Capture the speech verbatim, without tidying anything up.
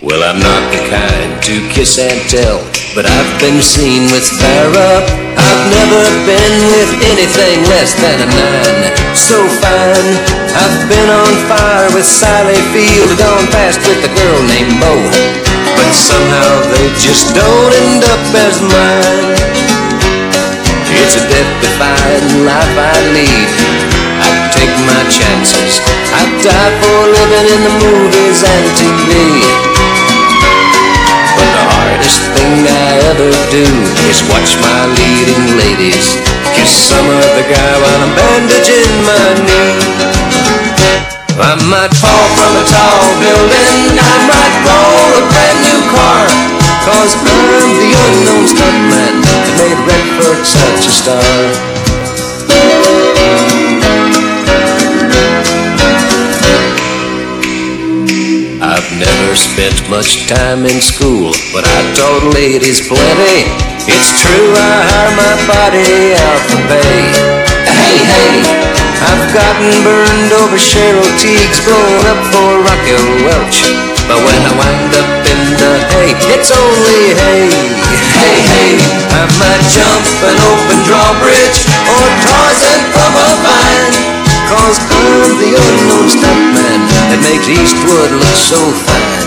Well, I'm not the kind to kiss and tell, but I've been seen with Farrah. I've never been with anything less than a nine. So fine, I've been on fire with Sally Field, gone past with a girl named Bo, but somehow they just don't end up as mine. It's a death-defying life I lead. I take my chances. I die for living in the movies and T V. But the hardest thing I ever do is watch my leading ladies kiss some other guy while I'm bandaging my knee. I might fall from a tall building, I might roll a brand new car, 'cause I'm the unknown stuntman that made Redford such a star. I've never spent much time in school, but I taught ladies plenty. It's true, I hire my body out for pay. Hey, hey, I've gotten burned over Cheryl Teagues, blown up for Raquel Welch, but when I wind up in the hay, it's only hay. Hey, hey, I might jump an open drawbridge or Tarzan from a vine, 'cause I'm the unknown stuntman that makes Eastwood look so fine.